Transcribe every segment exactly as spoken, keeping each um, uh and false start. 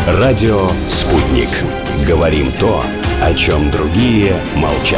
Радио «Спутник». Говорим то, о чем другие молчат.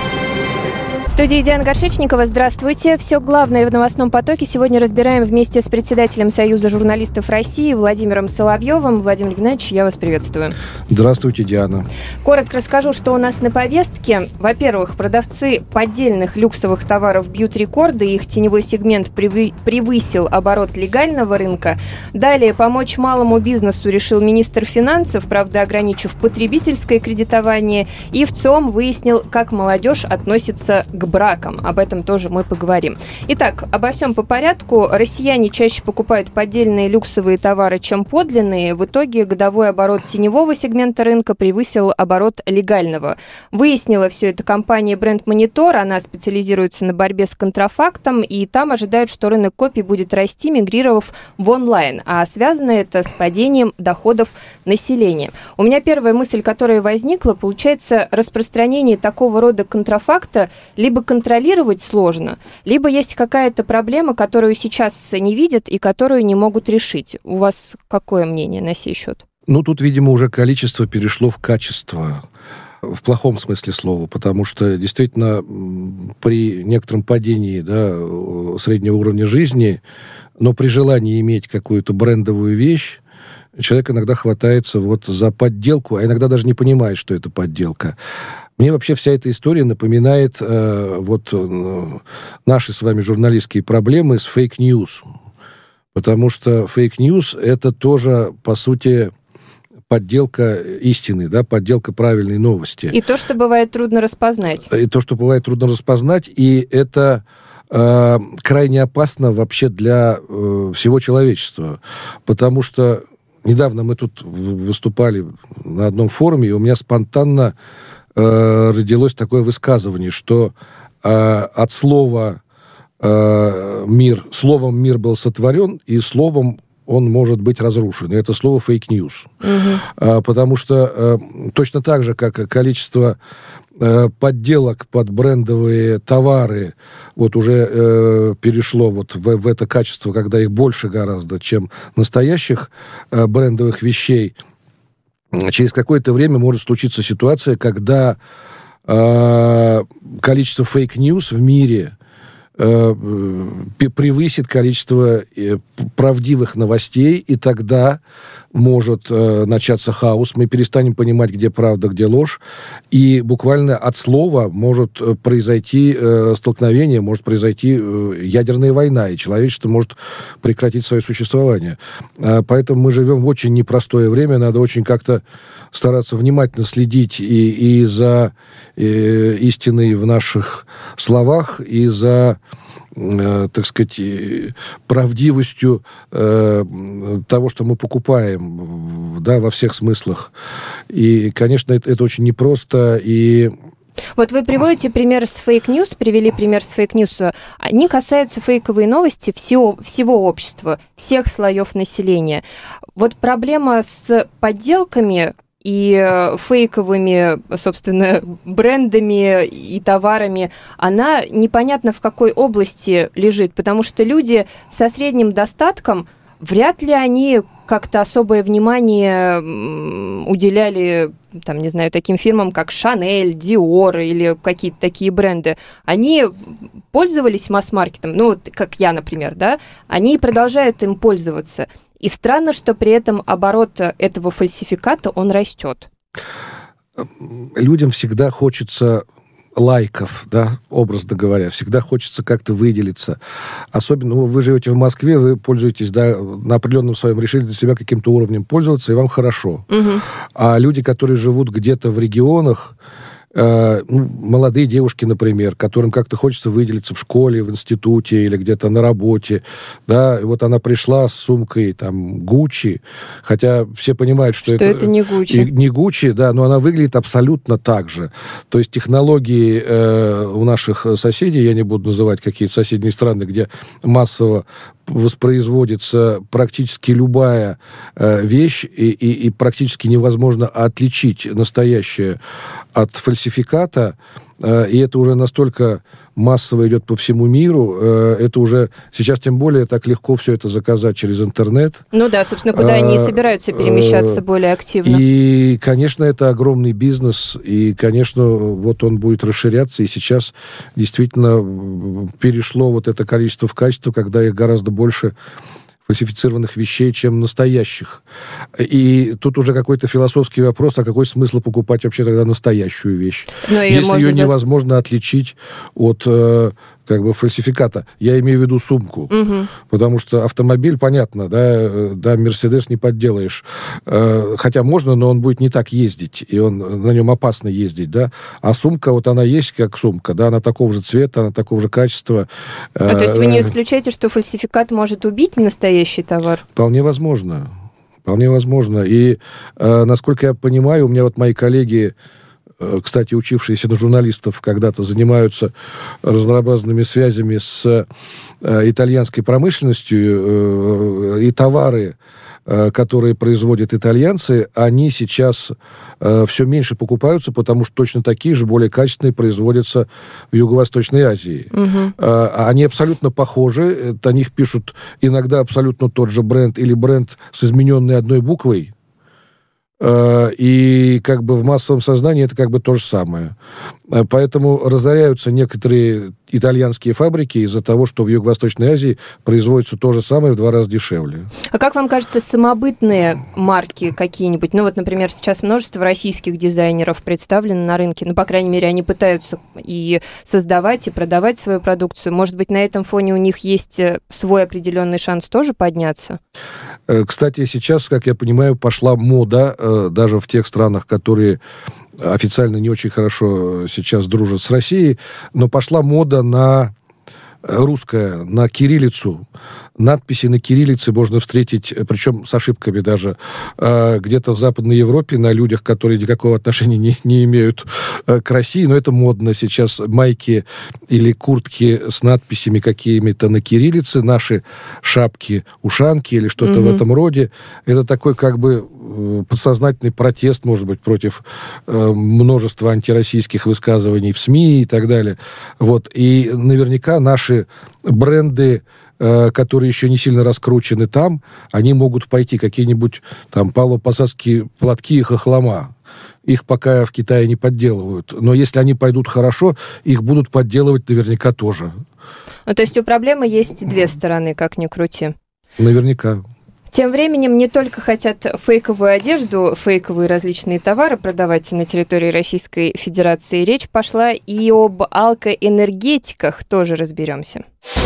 В студии Диана Горшечникова. Здравствуйте. Все главное в новостном потоке сегодня разбираем вместе с председателем Союза журналистов России Владимиром Соловьевым. Владимир Геннадьевич, я вас приветствую. Здравствуйте, Диана. Коротко расскажу, что у нас на повестке. Во-первых, продавцы поддельных люксовых товаров бьют рекорды, их теневой сегмент превысил оборот легального рынка. Далее, помочь малому бизнесу решил министр финансов, правда, ограничив потребительское кредитование. И в ЦИОМ выяснил, как молодежь относится к бракам. Об этом тоже мы поговорим. Итак, обо всем по порядку. Россияне чаще покупают поддельные люксовые товары, чем подлинные. В итоге годовой оборот теневого сегмента рынка превысил оборот легального. Выяснила все это компания Brand Monitor. Она специализируется на борьбе с контрафактом, и там ожидают, что рынок копий будет расти, мигрировав в онлайн. А связано это с падением доходов населения. У меня первая мысль, которая возникла, получается, распространение такого рода контрафакта либо контролировать сложно, либо есть какая-то проблема, которую сейчас не видят и которую не могут решить. У вас какое мнение на сей счет? Ну, тут, видимо, уже количество перешло в качество, в плохом смысле слова, потому что действительно при некотором падении, да, среднего уровня жизни, но при желании иметь какую-то брендовую вещь, человек иногда хватается вот за подделку, а иногда даже не понимает, что это подделка. Мне вообще вся эта история напоминает э, вот э, наши с вами журналистские проблемы с фейк-ньюс. Потому что фейк-ньюс – это тоже, по сути, подделка истины, да, подделка правильной новости. И то, что бывает трудно распознать. И то, что бывает трудно распознать, и это э, крайне опасно вообще для э, всего человечества. Потому что недавно мы тут выступали на одном форуме, и у меня спонтанно э, родилось такое высказывание, что э, от слова э, «мир», словом «мир» был сотворен, и словом он может быть разрушен. И это слово «фейк-ньюс». Угу. А, потому что а, точно так же, как количество а, подделок под брендовые товары вот уже а, перешло вот в, в это качество, когда их больше гораздо, чем настоящих а, брендовых вещей, через какое-то время может случиться ситуация, когда а, количество фейк-ньюс в мире превысит количество правдивых новостей, и тогда может э, начаться хаос. Мы перестанем понимать, где правда, где ложь, и буквально от слова может произойти э, столкновение, может произойти э, ядерная война, и человечество может прекратить свое существование. Э, поэтому мы живем в очень непростое время, надо очень как-то стараться внимательно следить и, и за э, истиной в наших словах, и за Э, так сказать, правдивостью э, того, что мы покупаем, да, во всех смыслах. И, конечно, это, это очень непросто. И вот вы приводите пример с фейк-ньюс, привели пример с фейк-ньюс. Они касаются фейковой новости всего, всего общества, всех слоев населения. Вот проблема с подделками и фейковыми, собственно, брендами и товарами, она непонятно в какой области лежит, потому что люди со средним достатком, вряд ли они как-то особое внимание уделяли, там, не знаю, таким фирмам, как Шанель, Диор или какие-то такие бренды. Они пользовались масс-маркетом, ну, как я, например, да, они продолжают им пользоваться. И странно, что при этом оборот этого фальсификата, он растет. Людям всегда хочется лайков, да, образно говоря. Всегда хочется как-то выделиться. Особенно, ну, вы живете в Москве, вы пользуетесь, да, на определенном своем решили для себя каким-то уровнем пользоваться, и вам хорошо. Угу. А люди, которые живут где-то в регионах, э, ну, молодые девушки, например, которым как-то хочется выделиться в школе, в институте или где-то на работе, да, и вот она пришла с сумкой, там, Гуччи, хотя все понимают, что, что это, это не Гуччи. Не Гуччи, да, но она выглядит абсолютно так же. То есть технологии э, у наших соседей, я не буду называть какие-то соседние страны, где массово воспроизводится практически любая э, вещь, и, и, и практически невозможно отличить настоящее от фальсификата, э, и это уже настолько массово идет по всему миру. Э, это уже сейчас тем более так легко все это заказать через интернет. Ну да, собственно, куда они и собираются перемещаться более активно. И, конечно, это огромный бизнес, и, конечно, вот он будет расширяться, и сейчас действительно перешло вот это количество в качество, когда их гораздо больше фальсифицированных вещей, чем настоящих. И тут уже какой-то философский вопрос, а какой смысл покупать вообще тогда настоящую вещь, Но если ее за... невозможно отличить от э, как бы фальсификата. Я имею в виду сумку. Угу. Потому что автомобиль, понятно, да, да, Мерседес не подделаешь. Э, хотя можно, но он будет не так ездить, и он, на нем опасно ездить, да. А сумка, вот она есть как сумка, да, она такого же цвета, она такого же качества. А, э, то есть вы не исключаете, что фальсификат может убить настоящий товар? Вполне возможно. Вполне возможно. И, э, насколько я понимаю, у меня вот мои коллеги, кстати, учившиеся на журналистов, когда-то занимаются разнообразными связями с э, итальянской промышленностью, э, и товары, э, которые производят итальянцы, они сейчас э, все меньше покупаются, потому что точно такие же, более качественные, производятся в Юго-Восточной Азии. Угу. Э, они абсолютно похожи, о них пишут иногда абсолютно тот же бренд или бренд с измененной одной буквой. И как бы в массовом сознании это как бы то же самое. Поэтому разоряются некоторые итальянские фабрики из-за того, что в Юго-Восточной Азии производится то же самое в два раза дешевле. А как вам кажется, самобытные марки какие-нибудь? Ну вот, например, сейчас множество российских дизайнеров представлены на рынке. Ну, по крайней мере, они пытаются и создавать, и продавать свою продукцию. Может быть, на этом фоне у них есть свой определенный шанс тоже подняться? Кстати, сейчас, как я понимаю, пошла мода даже в тех странах, которые официально не очень хорошо сейчас дружат с Россией, но пошла мода на русское, на кириллицу. Надписи на кириллице можно встретить, причем с ошибками даже, где-то в Западной Европе на людях, которые никакого отношения не, не имеют к России, но это модно сейчас. Майки или куртки с надписями какими-то на кириллице, наши шапки, ушанки или что-то mm-hmm. в этом роде. Это такой как бы подсознательный протест, может быть, против множества антироссийских высказываний в СМИ и так далее. Вот. И наверняка наши бренды, которые еще не сильно раскручены там, они могут пойти какие-нибудь там павлово-посадские платки и хохлома. Их пока в Китае не подделывают. Но если они пойдут хорошо, их будут подделывать наверняка тоже. Ну, то есть у проблемы есть две стороны, как ни крути. Наверняка. Тем временем не только хотят фейковую одежду, фейковые различные товары продавать на территории Российской Федерации. Речь пошла и об алкоэнергетиках. Тоже разберемся.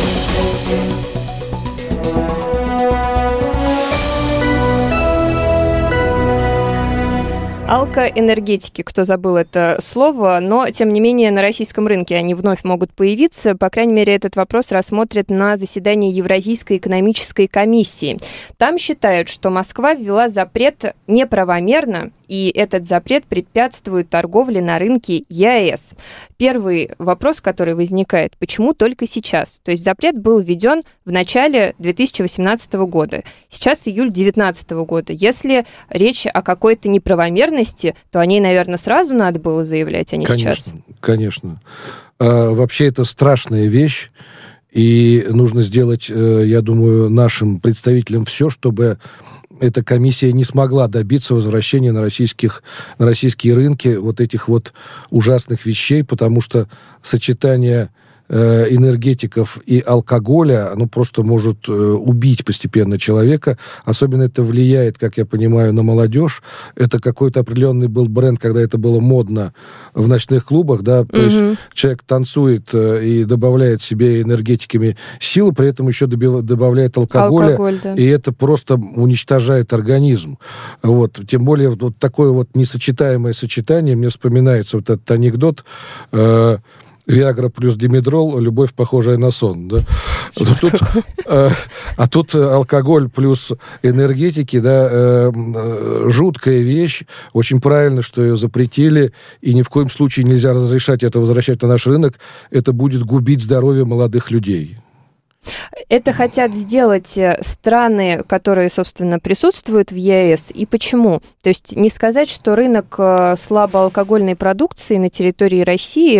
Алкоэнергетики, кто забыл это слово, но, тем не менее, на российском рынке они вновь могут появиться. По крайней мере, этот вопрос рассмотрят на заседании Евразийской экономической комиссии. Там считают, что Москва ввела запрет неправомерно, и этот запрет препятствует торговле на рынке ЕАЭС. Первый вопрос, который возникает, почему только сейчас? То есть запрет был введен в начале две тысячи восемнадцатого года. Сейчас июль две тысячи девятнадцатого года. Если речь о какой-то неправомерности, то о ней, наверное, сразу надо было заявлять, а не конечно, сейчас. Конечно. А, вообще это страшная вещь, и нужно сделать, я думаю, нашим представителям все, чтобы эта комиссия не смогла добиться возвращения на, российских, на российские рынки вот этих вот ужасных вещей, потому что сочетание э, энергетиков и алкоголя, оно просто может э, убить постепенно человека. Особенно это влияет, как я понимаю, на молодежь. Это какой-то определенный был бренд, когда это было модно в ночных клубах, да, то mm-hmm. есть человек танцует э, и добавляет себе энергетиками силы, при этом еще доби- добавляет алкоголя, Алкоголь, да. И это просто уничтожает организм. Вот. Тем более вот такое вот несочетаемое сочетание, мне вспоминается вот этот анекдот, э, Виагра плюс димедрол, любовь, похожая на сон. Да? А, тут, э, а тут алкоголь плюс энергетики, да, э, э, жуткая вещь. Очень правильно, что ее запретили, и ни в коем случае нельзя разрешать это возвращать на наш рынок. Это будет губить здоровье молодых людей. Это хотят сделать страны, которые, собственно, присутствуют в ЕАЭС. И почему? То есть не сказать, что рынок слабоалкогольной продукции на территории России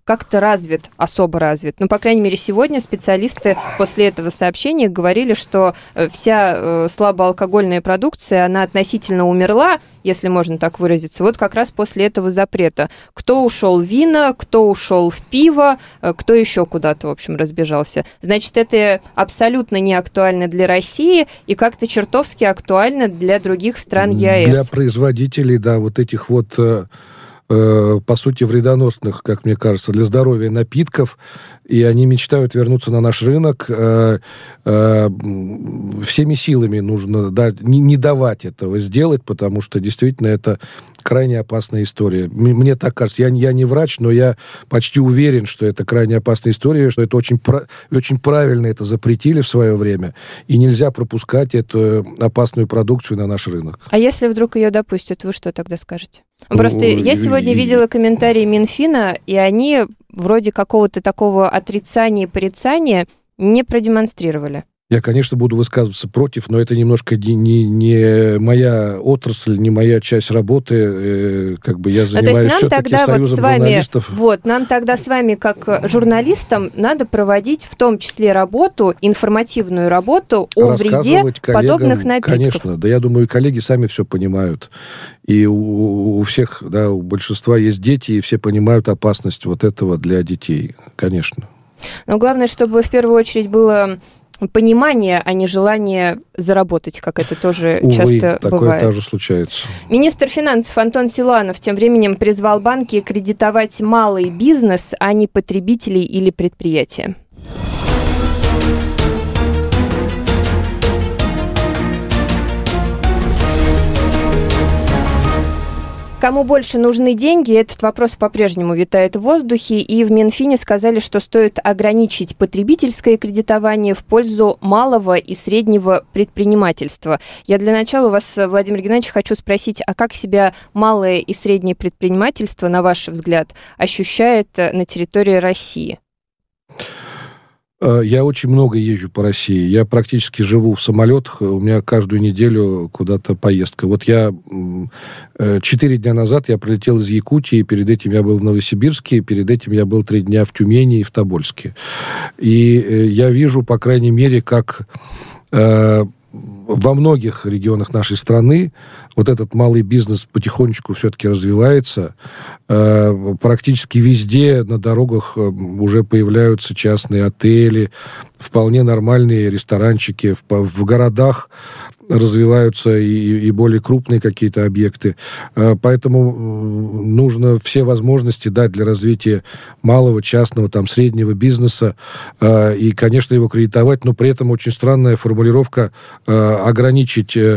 как-то развит, особо развит. Ну, по крайней мере, сегодня специалисты после этого сообщения говорили, что вся слабоалкогольная продукция, она относительно умерла, если можно так выразиться, вот как раз после этого запрета. Кто ушел в вино, кто ушел в пиво, кто еще куда-то, в общем, разбежался. Значит, это абсолютно не актуально для России и как-то чертовски актуально для других стран ЕАЭС. Для производителей, да, вот этих вот, э, э, по сути, вредоносных, как мне кажется, для здоровья напитков, и они мечтают вернуться на наш рынок. Э, э, всеми силами нужно, да, не, не давать этого сделать, потому что действительно это крайне опасная история. Мне так кажется. Я, я не врач, но я почти уверен, что это крайне опасная история, что это очень, очень правильно это запретили в свое время, и нельзя пропускать эту опасную продукцию на наш рынок. А если вдруг ее допустят, вы что тогда скажете? Просто ну, я сегодня и... видела комментарии Минфина, и они вроде какого-то такого отрицания и порицания не продемонстрировали. Я, конечно, буду высказываться против, но это немножко не, не, не моя отрасль, не моя часть работы. Э, как бы я занимаюсь ну, все-таки союзом вот с вами, журналистов. Вот, нам тогда с вами, как журналистам, надо проводить в том числе работу, информативную работу о вреде коллегам, подобных напитков. Конечно, да, я думаю, коллеги сами все понимают. И у, у всех, да, у большинства есть дети, и все понимают опасность вот этого для детей, конечно. Но главное, чтобы в первую очередь было понимание, а не желание заработать, как это тоже Увы, часто такое бывает. тоже случается. Министр финансов Антон Силуанов тем временем призвал банки кредитовать малый бизнес, а не потребителей или предприятия. Кому больше нужны деньги, этот вопрос по-прежнему витает в воздухе, и в Минфине сказали, что стоит ограничить потребительское кредитование в пользу малого и среднего предпринимательства. Я для начала у вас, Владимир Геннадьевич, хочу спросить, а как себя малое и среднее предпринимательство, на ваш взгляд, ощущает на территории России? Я очень много езжу по России. Я практически живу в самолетах. У меня каждую неделю куда-то поездка. Вот я четыре дня назад я прилетел из Якутии, перед этим я был в Новосибирске, перед этим я был три дня в Тюмени и в Тобольске. И я вижу, по крайней мере, как во многих регионах нашей страны вот этот малый бизнес потихонечку все-таки развивается. Э, практически везде на дорогах уже появляются частные отели, вполне нормальные ресторанчики. В, в городах развиваются и, и более крупные какие-то объекты. Э, поэтому нужно все возможности дать для развития малого, частного, там, среднего бизнеса. Э, и, конечно, его кредитовать, но при этом очень странная формулировка э, ограничить э,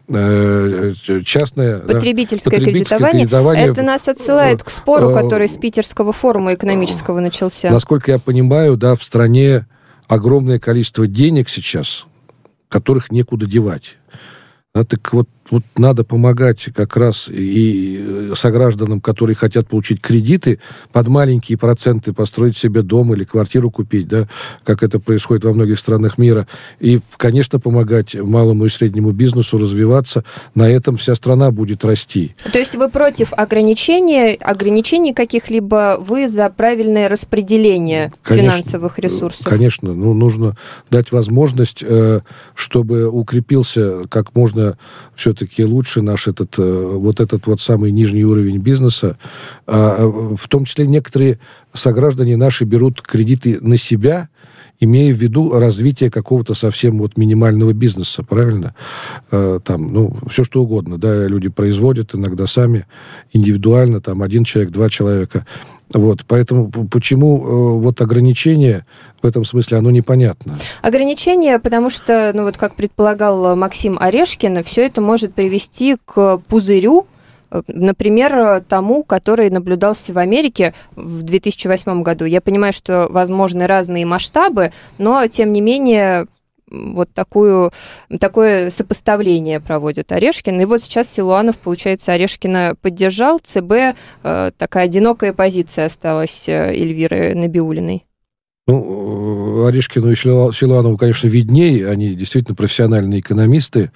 частное потребительское, да, потребительское кредитование. кредитование. Это нас отсылает к спору, который с Питерского форума экономического начался. Насколько я понимаю, да, в стране огромное количество денег сейчас, которых некуда девать. А так вот, вот надо помогать как раз и согражданам, которые хотят получить кредиты, под маленькие проценты построить себе дом или квартиру купить, да, как это происходит во многих странах мира. И, конечно, помогать малому и среднему бизнесу развиваться. На этом вся страна будет расти. То есть вы против ограничений, ограничений каких-либо, вы за правильное распределение конечно, финансовых ресурсов? Конечно. Ну, нужно дать возможность, чтобы укрепился как можно все-таки лучше наш этот, вот этот вот самый нижний уровень бизнеса. В том числе некоторые сограждане наши берут кредиты на себя, имея в виду развитие какого-то совсем вот минимального бизнеса, правильно? Там, ну, все что угодно, да, люди производят иногда сами, индивидуально, там, один человек, два человека. Вот, поэтому почему э, вот ограничение в этом смысле, оно непонятно. Ограничение, потому что, ну вот как предполагал Максим Орешкин, все это может привести к пузырю, например, тому, который наблюдался в Америке в две тысячи восьмом году. Я понимаю, что возможны разные масштабы, но, тем не менее, вот такую, такое сопоставление проводит Орешкин. И вот сейчас Силуанов, получается, Орешкина поддержал. ЦБ, э, такая одинокая позиция осталась Эльвиры Набиуллиной. Ну, Орешкину и Силуанову, конечно, виднее, они действительно профессиональные экономисты,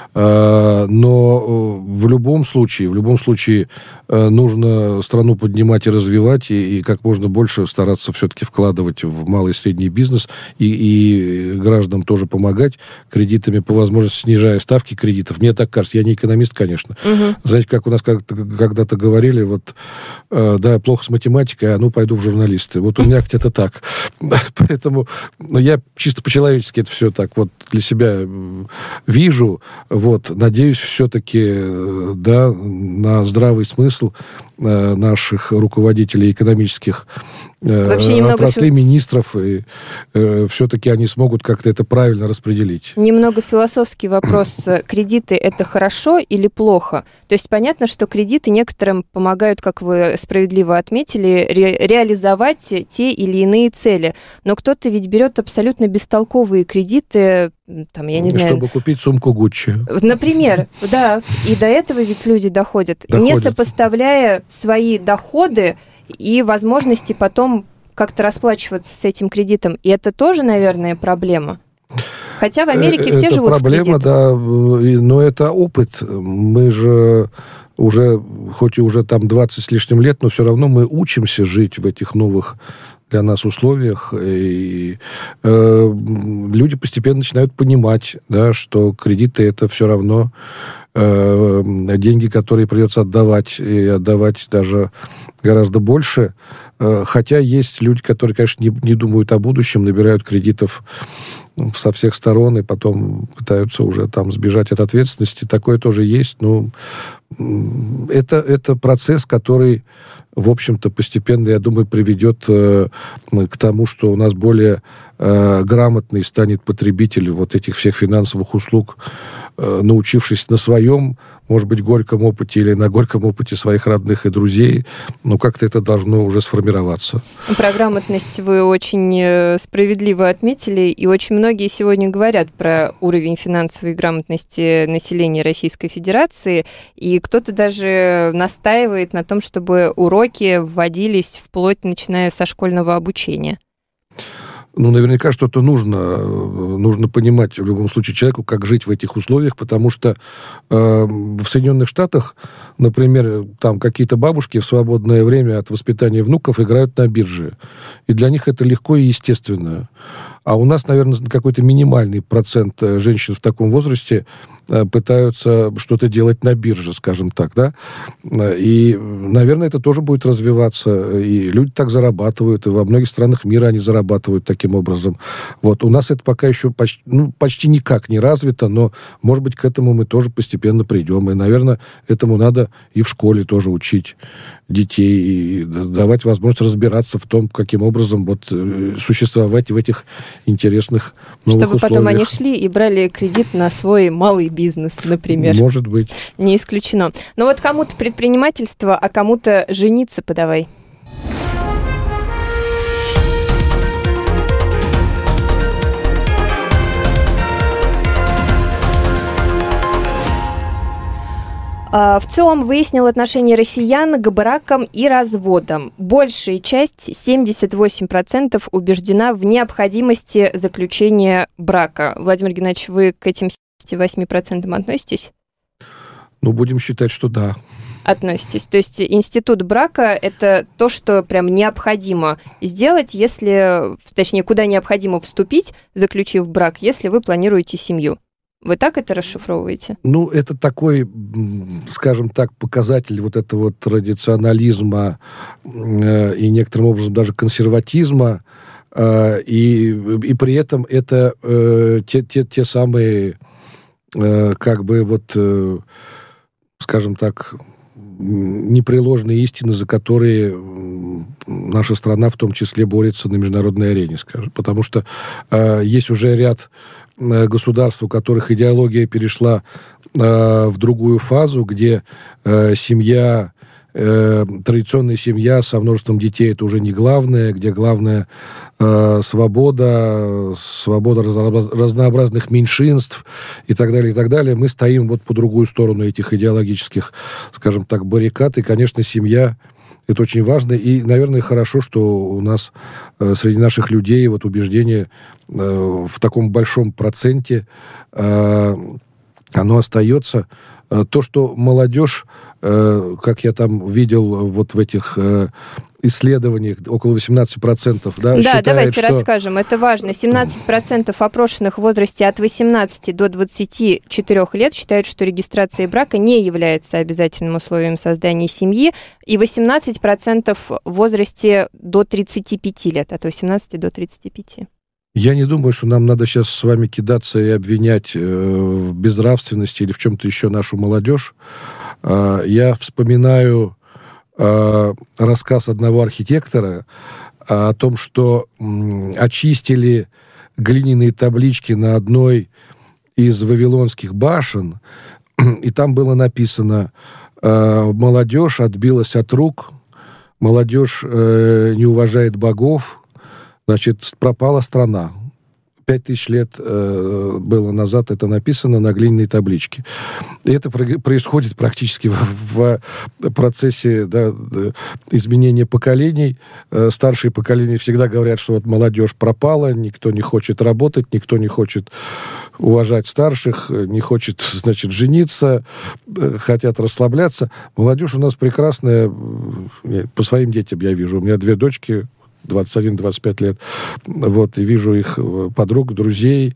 но в любом случае, в любом случае нужно страну поднимать и развивать, и, и как можно больше стараться все-таки вкладывать в малый и средний бизнес, и, и гражданам тоже помогать кредитами, по возможности снижая ставки кредитов. Мне так кажется, я не экономист, конечно. Угу. Знаете, как у нас как-то, когда-то говорили, вот, да, плохо с математикой, а ну пойду в журналисты. Вот у меня где-то так. Поэтому ну, я чисто по-человечески это все так вот для себя вижу. Вот, надеюсь, все-таки, да, на здравый смысл наших руководителей экономических отраслей, фил... министров, и э, все-таки они смогут как-то это правильно распределить. Немного философский вопрос. Кредиты – это хорошо или плохо? То есть понятно, что кредиты некоторым помогают, как вы справедливо отметили, ре- реализовать те или иные цели. Но кто-то ведь берет абсолютно бестолковые кредиты, там, я не знаю... Чтобы купить сумку Гуччи. Например, да. И до этого ведь люди доходят, доходят. Не сопоставляя свои доходы и возможности потом как-то расплачиваться с этим кредитом. И это тоже, наверное, проблема. Хотя в Америке это все живут проблема, в кредит. Да, но это опыт. Мы же уже, хоть и уже там двадцать с лишним лет, но все равно мы учимся жить в этих новых для нас условиях. И э, люди постепенно начинают понимать, да, что кредиты это все равно э, деньги, которые придется отдавать, и отдавать даже гораздо больше. Э, хотя есть люди, которые, конечно, не, не думают о будущем, набирают кредитов со всех сторон и потом пытаются уже там сбежать от ответственности. Такое тоже есть. Но это, это процесс, который, в общем-то, постепенно, я думаю, приведет э, к тому, что у нас более э, грамотный станет потребитель вот этих всех финансовых услуг, э, научившись на своем, может быть, горьком опыте или на горьком опыте своих родных и друзей, но как-то это должно уже сформироваться. Про грамотность вы очень справедливо отметили, и очень многие сегодня говорят про уровень финансовой грамотности населения Российской Федерации, и кто-то даже настаивает на том, чтобы уроки вводились вплоть начиная со школьного обучения. Ну, наверняка что-то нужно. Нужно понимать в любом случае человеку, как жить в этих условиях, потому что э, в Соединенных Штатах, например, там какие-то бабушки в свободное время от воспитания внуков играют на бирже. И для них это легко и естественно. А у нас, наверное, какой-то минимальный процент женщин в таком возрасте пытаются что-то делать на бирже, скажем так, да. И, наверное, это тоже будет развиваться. И люди так зарабатывают, и во многих странах мира они зарабатывают таким образом. Вот. У нас это пока еще почти, ну, почти никак не развито, но, может быть, к этому мы тоже постепенно придем. И, наверное, этому надо и в школе тоже учить детей, и давать возможность разбираться в том, каким образом вот существовать в этих интересных новых Чтобы условиях. потом они шли и брали кредит на свой малый бизнес, например. Может быть. Не исключено. Но вот кому-то предпринимательство, а кому-то жениться подавай. В ЦИОМ выяснил отношение россиян к бракам и разводам. Большая часть, семьдесят восемь процентов, убеждена в необходимости заключения брака. Владимир Геннадьевич, вы к этим семьдесят восемь процентам относитесь? Ну, будем считать, что да. Относитесь. То есть институт брака – это то, что прям необходимо сделать, если, точнее, куда необходимо вступить, заключив брак, если вы планируете семью. Вы так это расшифровываете? Ну, это такой, скажем так, показатель вот этого традиционализма э, и некоторым образом даже консерватизма, э, и, и при этом это э, те, те, те самые, э, как бы вот, э, скажем так, непреложные истины, за которые наша страна в том числе борется на международной арене, скажем. Потому что э, есть уже ряд государств, у которых идеология перешла э, в другую фазу, где э, семья, э, традиционная семья со множеством детей это уже не главное, где главное э, свобода, свобода разно- разнообразных меньшинств и так далее, и так далее. Мы стоим вот по другую сторону этих идеологических, скажем так, баррикад, и, конечно, семья Это очень важно. И, наверное, хорошо, что у нас э, среди наших людей вот убеждение э, в таком большом проценте э, оно остается. То, что молодежь, э, как я там видел вот в этих э, исследованиях, около восемнадцать процентов, да, да, считает, давайте что... расскажем, это важно. семнадцать процентов опрошенных в возрасте от восемнадцати до двадцати четырёх лет считают, что регистрация брака не является обязательным условием создания семьи, и восемнадцать процентов в возрасте до тридцати пяти лет, от восемнадцати до тридцати пяти. Я не думаю, что нам надо сейчас с вами кидаться и обвинять в безнравственности или в чем-то еще нашу молодежь. Я вспоминаю рассказ одного архитектора о том, что очистили глиняные таблички на одной из вавилонских башен, и там было написано: «Молодежь отбилась от рук, молодежь не уважает богов, значит, пропала страна». Пять тысяч лет э, было назад это написано на глиняной табличке. И это про- происходит практически в, в процессе, да, изменения поколений. Э, старшие поколения всегда говорят, что вот молодежь пропала, никто не хочет работать, никто не хочет уважать старших, не хочет, значит, жениться, э, хотят расслабляться. Молодежь у нас прекрасная. По своим детям я вижу. У меня две дочки, двадцать один - двадцать пять лет, вот, и вижу их подруг, друзей.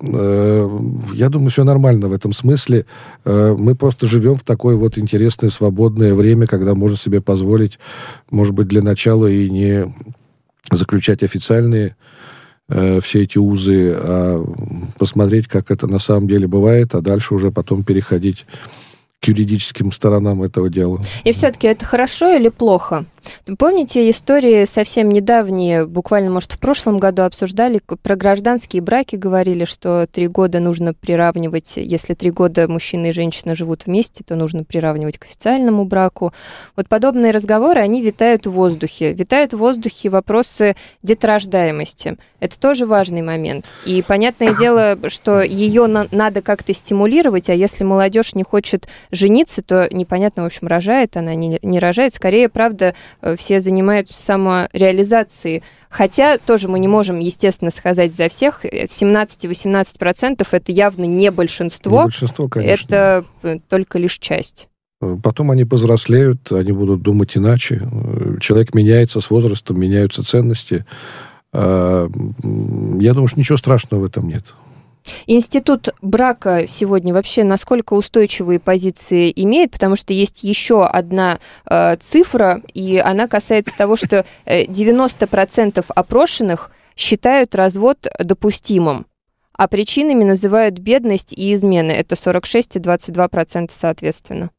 Я думаю, все нормально в этом смысле. Мы просто живем в такое вот интересное, свободное время, когда можно себе позволить, может быть, для начала и не заключать официальные все эти узы, а посмотреть, как это на самом деле бывает, а дальше уже потом переходить к юридическим сторонам этого дела. И все-таки это хорошо или плохо? Помните истории совсем недавние, буквально, может, в прошлом году обсуждали, про гражданские браки говорили, что три года нужно приравнивать, если три года мужчина и женщина живут вместе, то нужно приравнивать к официальному браку. Вот подобные разговоры, они витают в воздухе. Витают в воздухе вопросы деторождаемости. Это тоже важный момент. И понятное дело, что ее на- надо как-то стимулировать, а если молодежь не хочет жениться, то непонятно, в общем, рожает она, не, не рожает. Скорее, правда, все занимаются самореализацией. Хотя тоже мы не можем, естественно, сказать за всех. семнадцать-восемнадцать процентов это явно не большинство. Не большинство, конечно. Это только лишь часть. Потом они повзрослеют, они будут думать иначе. Человек меняется с возрастом, меняются ценности. Я думаю, что ничего страшного в этом нет. Институт брака сегодня вообще насколько устойчивые позиции имеет, потому что есть еще одна э, цифра, и она касается того, что девяносто процентов опрошенных считают развод допустимым, а причинами называют бедность и измены. Это сорок шесть и двадцать два процента соответственно.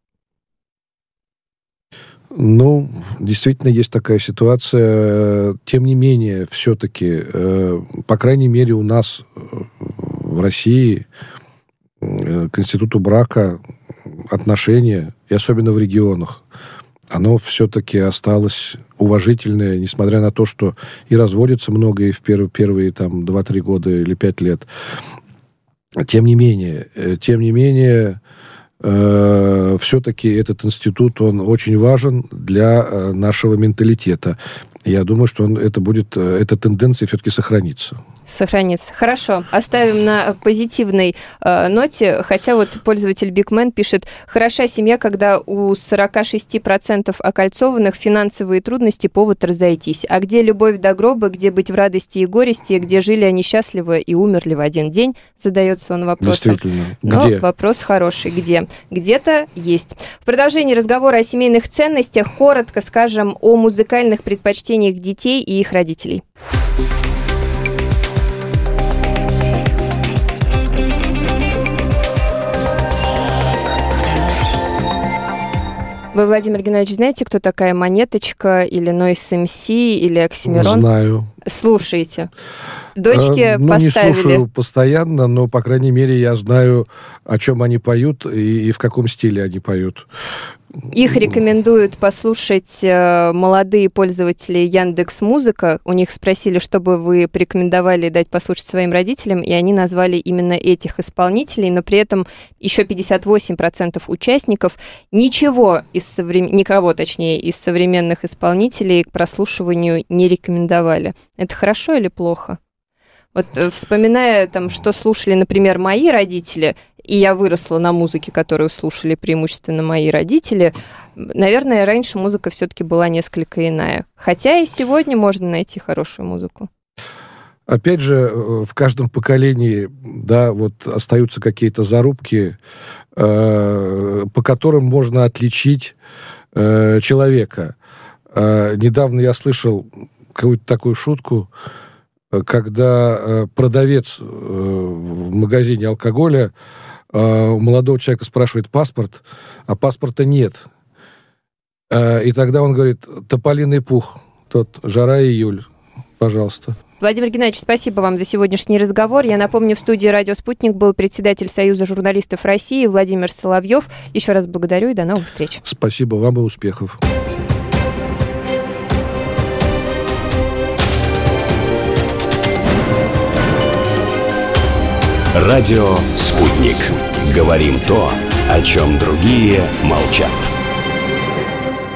Ну, действительно, есть такая ситуация. Тем не менее, все-таки, э, по крайней мере, у нас в России э, к институту брака отношение, и особенно в регионах, оно все-таки осталось уважительное, несмотря на то, что и разводится много, и в первые, первые там, два-три года или пять лет. Тем не менее, э, тем не менее, э, все-таки этот институт, он очень важен для э, нашего менталитета. Я думаю, что он, это будет, эта тенденция все-таки сохранится. Сохранится. Хорошо. Оставим на позитивной э, ноте. Хотя вот пользователь Бигмен пишет: хороша семья, когда у сорок шесть процентов окольцованных финансовые трудности — повод разойтись. А где любовь до гроба, где быть в радости и горести, где жили они счастливо и умерли в один день? Задается он вопросом. Действительно. Но Где? вопрос хороший. Где? Где-то есть. В продолжении разговора о семейных ценностях коротко скажем о музыкальных предпочтениях детей и их родителей. Вы, Владимир Геннадьевич, знаете, кто такая Монеточка или Noise эм си или Оксимирон? Знаю. Слушаете. Дочки э, ну, поставили. Не слушаю постоянно, но, по крайней мере, я знаю, о чем они поют и, и в каком стиле они поют. Их рекомендуют послушать э, молодые пользователи Яндекс.Музыка. У них спросили, чтобы вы порекомендовали дать послушать своим родителям, и они назвали именно этих исполнителей, но при этом еще пятьдесят восемь процентов участников ничего из соврем... никого, точнее, из современных исполнителей к прослушиванию не рекомендовали. Это хорошо или плохо? Вот вспоминая, там, что слушали, например, мои родители, и я выросла на музыке, которую слушали преимущественно мои родители, наверное, раньше музыка все-таки была несколько иная. Хотя и сегодня можно найти хорошую музыку. Опять же, в каждом поколении, да, вот остаются какие-то зарубки, э, по которым можно отличить э, человека. Э, недавно я слышал какую-то такую шутку, когда э, продавец э, в магазине алкоголя э, у молодого человека спрашивает паспорт, а паспорта нет. Э, и тогда он говорит: тополиный пух, тот жара июль, пожалуйста. Владимир Геннадьевич, спасибо вам за сегодняшний разговор. Я напомню, в студии «Радио Спутник» был председатель Союза журналистов России Владимир Соловьев. Еще раз благодарю и до новых встреч. Спасибо вам и успехов. Радио «Спутник». Говорим то, о чем другие молчат.